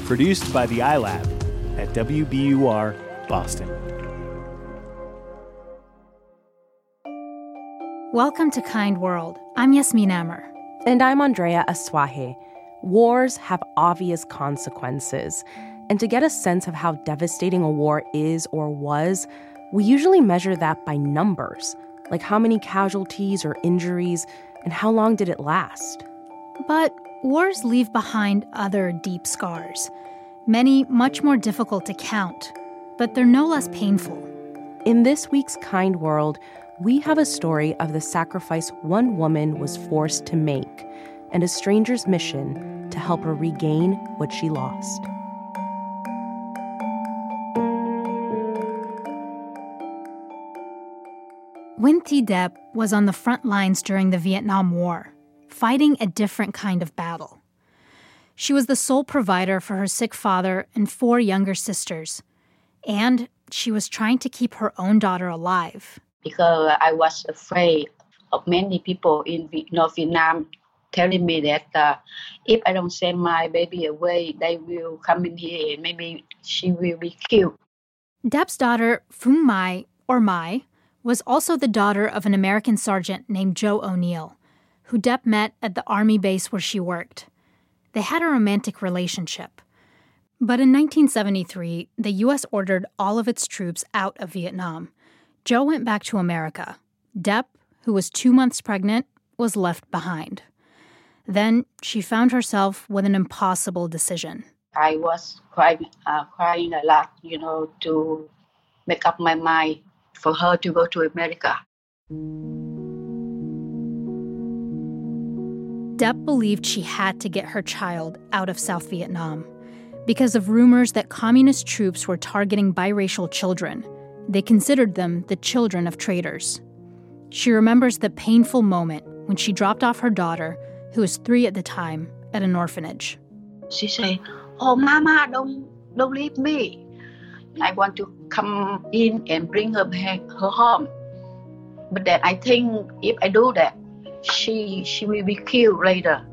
Produced by the iLab at WBUR Boston. Welcome to Kind World. I'm Yasmin Amer. And I'm Andrea Asuaje. Wars have obvious consequences. And to get a sense of how devastating a war is or was, we usually measure that by numbers, like how many casualties or injuries, and how long did it last. But wars leave behind other deep scars, many much more difficult to count, but they're no less painful. In this week's Kind World, we have a story of the sacrifice one woman was forced to make and a stranger's mission to help her regain what she lost. Nguyen Thi Dep was on the front lines during the Vietnam War, fighting a different kind of battle. She was the sole provider for her sick father and 4 younger sisters, and she was trying to keep her own daughter alive. Because I was afraid of many people in North Vietnam telling me that if I don't send my baby away, they will come in here and maybe she will be killed. Dep's daughter, Phung Mai, or Mai, was also the daughter of an American sergeant named Joe O'Neill, who Dep met at the army base where she worked. They had a romantic relationship. But in 1973, the U.S. ordered all of its troops out of Vietnam. Joe went back to America. Dep, who was 2 months pregnant, was left behind. Then she found herself with an impossible decision. I was crying a lot, to make up my mind for her to go to America. Dep believed she had to get her child out of South Vietnam because of rumors that communist troops were targeting biracial children. They considered them the children of traitors. She remembers the painful moment when she dropped off her daughter, who was 3 at the time, at an orphanage. She said, "Oh, Mama, don't leave me. I want to come in and bring her home. But then I think if I do that, she will be killed later."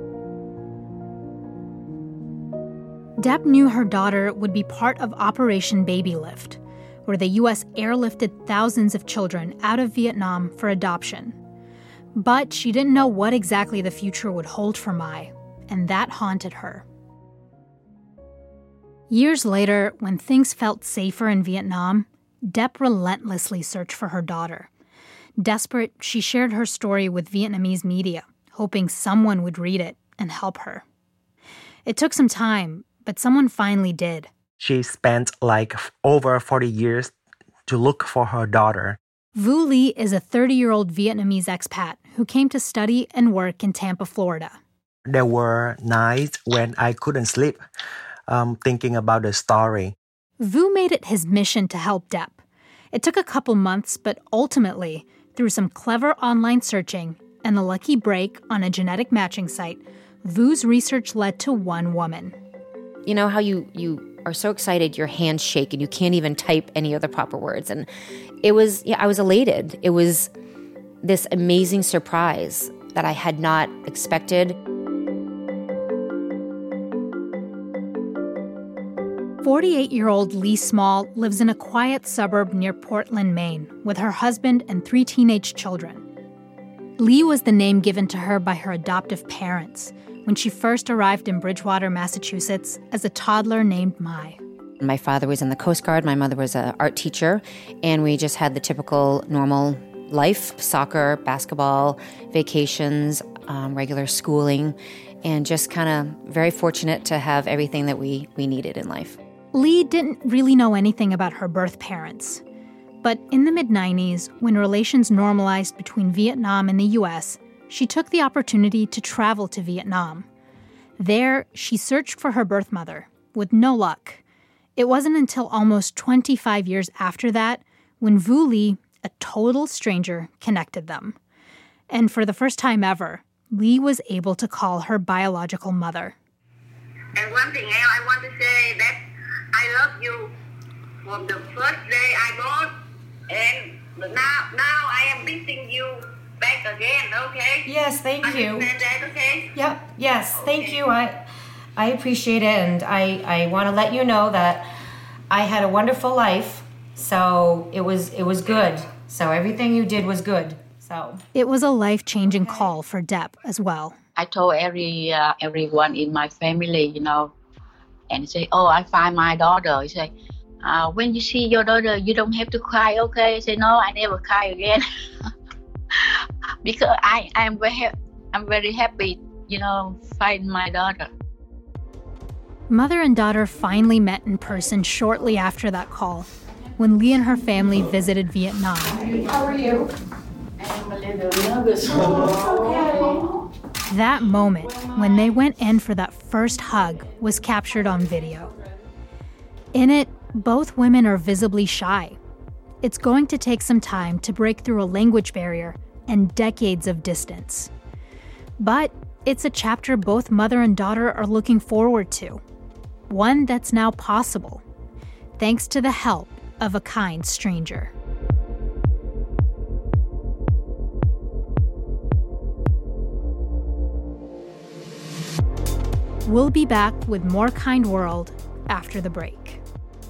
Dep knew her daughter would be part of Operation Baby Lift, where the U.S. airlifted thousands of children out of Vietnam for adoption. But she didn't know what exactly the future would hold for Mai, and that haunted her. Years later, when things felt safer in Vietnam, Dep relentlessly searched for her daughter. Desperate, she shared her story with Vietnamese media, hoping someone would read it and help her. It took some time, but someone finally did. She spent over 40 years to look for her daughter. Vu Ly is a 30-year-old Vietnamese expat who came to study and work in Tampa, Florida. There were nights when I couldn't sleep, thinking about the story. Vu made it his mission to help Dep. It took a couple months, but ultimately, through some clever online searching and a lucky break on a genetic matching site, Vu's research led to one woman. You know how you are so excited, your hands shake, and you can't even type any of the proper words. And I was elated. It was this amazing surprise that I had not expected. 48-year-old Lee Small lives in a quiet suburb near Portland, Maine, with her husband and 3 teenage children. Lee was the name given to her by her adoptive parents when she first arrived in Bridgewater, Massachusetts, as a toddler named Mai. My father was in the Coast Guard, my mother was an art teacher, and we just had the typical normal life, soccer, basketball, vacations, regular schooling, and just kind of very fortunate to have everything that we needed in life. Lee didn't really know anything about her birth parents. But in the mid-90s, when relations normalized between Vietnam and the U.S., she took the opportunity to travel to Vietnam. There, she searched for her birth mother, with no luck. It wasn't until almost 25 years after that when Vu Ly, a total stranger, connected them. And for the first time ever, Lee was able to call her biological mother. And one thing else I want to say that I love you from the first day I born, and now I am missing you back again, okay? Yes, thank you. Understand that, okay? Yep, yes, Okay. thank you. I appreciate it, and I want to let you know that I had a wonderful life, so it was good. So everything you did was good. So it was a life-changing call for Deb as well. I told everyone in my family, and say, "Oh, I find my daughter." I say, "When you see your daughter, you don't have to cry, okay?" I say, "No, I never cry again," because I'm very happy, find my daughter. Mother and daughter finally met in person shortly after that call, when Lee and her family visited Vietnam. How are you? I'm a little nervous. Okay. That moment, when they went in for that first hug, was captured on video. In it, both women are visibly shy. It's going to take some time to break through a language barrier and decades of distance. But it's a chapter both mother and daughter are looking forward to. One that's now possible, thanks to the help of a kind stranger. We'll be back with more Kind World after the break.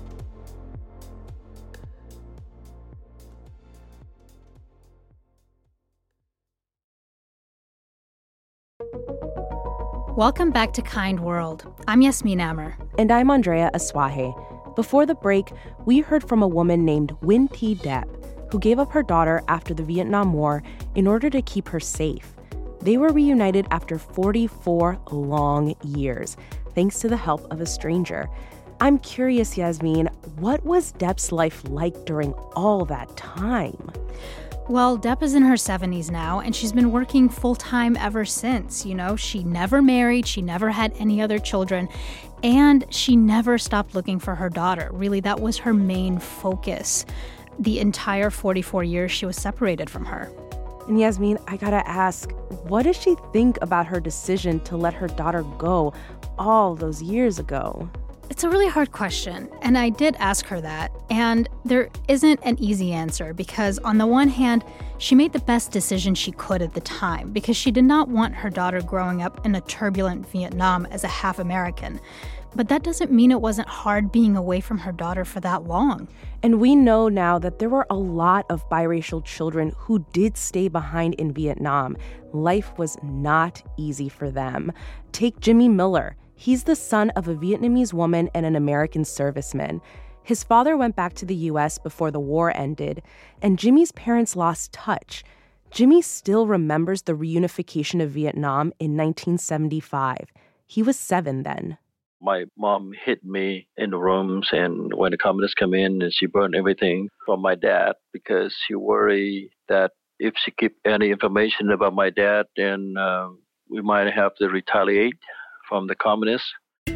Welcome back to Kind World. I'm Yasmin Amer. And I'm Andrea Asuaje. Before the break, we heard from a woman named Nguyen Thi Dep, who gave up her daughter after the Vietnam War in order to keep her safe. They were reunited after 44 long years, thanks to the help of a stranger. I'm curious, Yasmin, what was Deb's life like during all that time? Well, Deb is in her 70s now, and she's been working full-time ever since. She never married, she never had any other children, and she never stopped looking for her daughter. Really, that was her main focus the entire 44 years she was separated from her. And Yasmin, I gotta ask, what does she think about her decision to let her daughter go all those years ago? It's a really hard question, and I did ask her that, and there isn't an easy answer because on the one hand, she made the best decision she could at the time because she did not want her daughter growing up in a turbulent Vietnam as a half American. But that doesn't mean it wasn't hard being away from her daughter for that long. And we know now that there were a lot of biracial children who did stay behind in Vietnam. Life was not easy for them. Take Jimmy Miller. He's the son of a Vietnamese woman and an American serviceman. His father went back to the U.S. before the war ended, and Jimmy's parents lost touch. Jimmy still remembers the reunification of Vietnam in 1975. He was 7 then. My mom hid me in the rooms, and when the communists come in, and she burned everything from my dad because she worried that if she keep any information about my dad, then we might have to retaliate from the communists.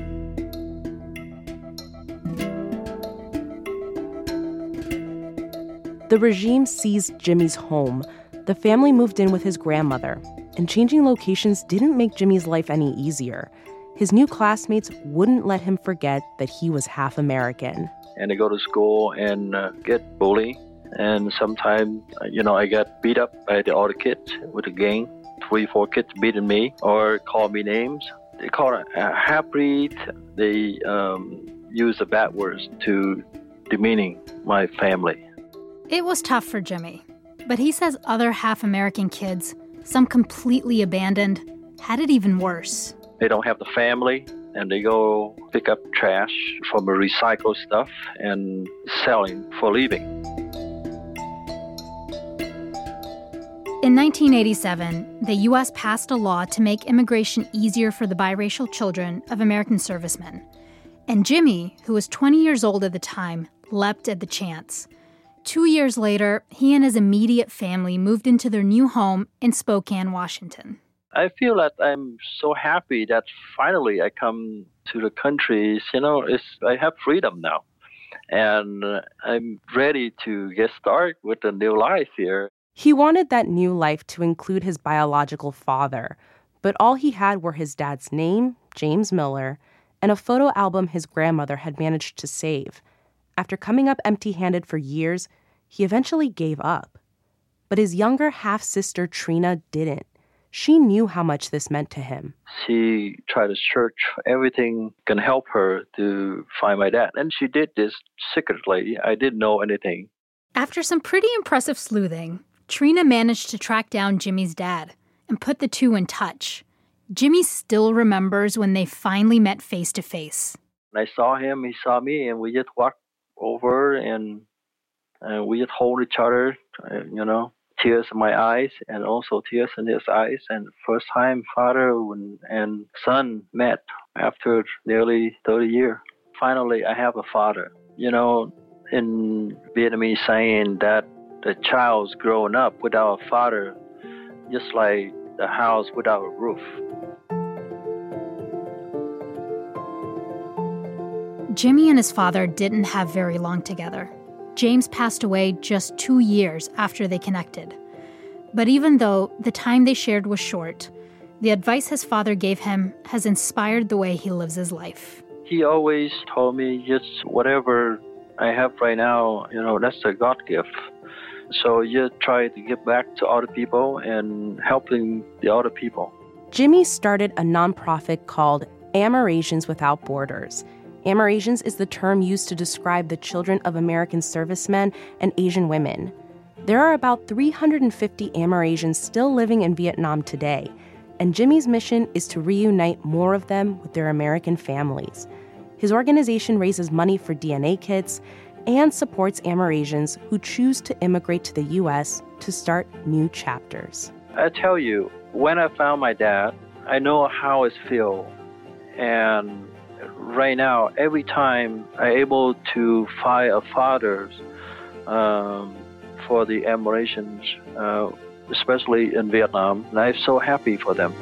The regime seized Jimmy's home. The family moved in with his grandmother, and changing locations didn't make Jimmy's life any easier. His new classmates wouldn't let him forget that he was half American. And I go to school and get bullied, and sometimes, I get beat up by the other kids with a gang. 3-4 kids beating me or call me names. They call it a half-breed. They use the bad words to demeaning my family. It was tough for Jimmy, but he says other half-American kids, some completely abandoned, had it even worse. They don't have the family, and they go pick up trash from the recycled stuff and selling for a living. In 1987, the U.S. passed a law to make immigration easier for the biracial children of American servicemen. And Jimmy, who was 20 years old at the time, leapt at the chance. 2 years later, he and his immediate family moved into their new home in Spokane, Washington. I feel that I'm so happy that finally I come to the country. I have freedom now. And I'm ready to get started with a new life here. He wanted that new life to include his biological father, but all he had were his dad's name, James Miller, and a photo album his grandmother had managed to save. After coming up empty-handed for years, he eventually gave up. But his younger half-sister Trina didn't. she knew how much this meant to him. She tried to search everything can help her to find my dad. And she did this secretly. I didn't know anything. After some pretty impressive sleuthing, Trina managed to track down Jimmy's dad and put the two in touch. Jimmy still remembers when they finally met face to face. I saw him, he saw me, and we just walked over and we just hold each other, tears in my eyes and also tears in his eyes. And first time father and son met after nearly 30 years. Finally, I have a father. In Vietnamese saying that the child's growing up without a father, just like the house without a roof. Jimmy and his father didn't have very long together. James passed away just 2 years after they connected. But even though the time they shared was short, the advice his father gave him has inspired the way he lives his life. He always told me, just whatever I have right now, that's a God gift. So you try to give back to other people and helping the other people. Jimmy started a nonprofit called Amerasians Without Borders. Amerasians is the term used to describe the children of American servicemen and Asian women. There are about 350 Amerasians still living in Vietnam today, and Jimmy's mission is to reunite more of them with their American families. His organization raises money for DNA kits and supports Amerasians who choose to immigrate to the U.S. to start new chapters. I tell you, when I found my dad, I know how it feels. And right now, every time I'm able to find a father for the Amerasians, especially in Vietnam, and I'm so happy for them.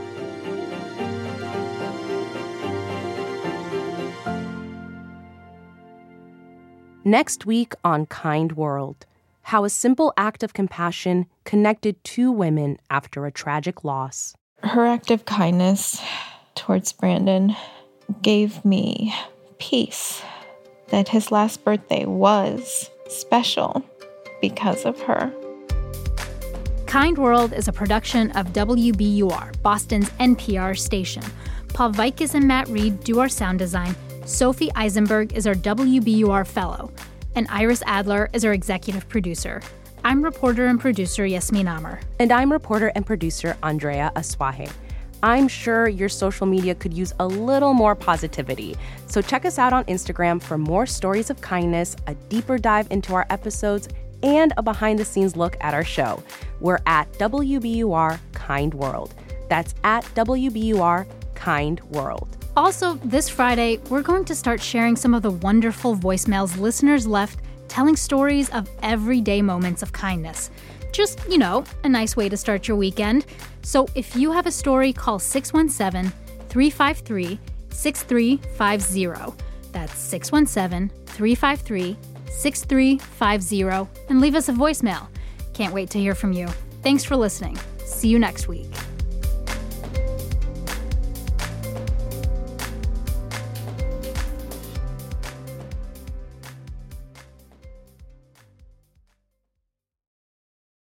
Next week on Kind World, how a simple act of compassion connected two women after a tragic loss. Her act of kindness towards Brandon gave me peace that his last birthday was special because of her. Kind World is a production of WBUR, Boston's NPR station. Paul Vikis and Matt Reed do our sound design. Sophie Eisenberg is our WBUR fellow, and Iris Adler is our executive producer. I'm reporter and producer Yasmin Amer. And I'm reporter and producer Andrea Asuaje. I'm sure your social media could use a little more positivity. So check us out on Instagram for more stories of kindness, a deeper dive into our episodes, and a behind-the-scenes look at our show. We're at WBUR Kind World. That's at WBUR Kind World. Also, this Friday, we're going to start sharing some of the wonderful voicemails listeners left telling stories of everyday moments of kindness. Just, a nice way to start your weekend. So if you have a story, call 617-353-6350. That's 617-353-6350 and leave us a voicemail. Can't wait to hear from you. Thanks for listening. See you next week.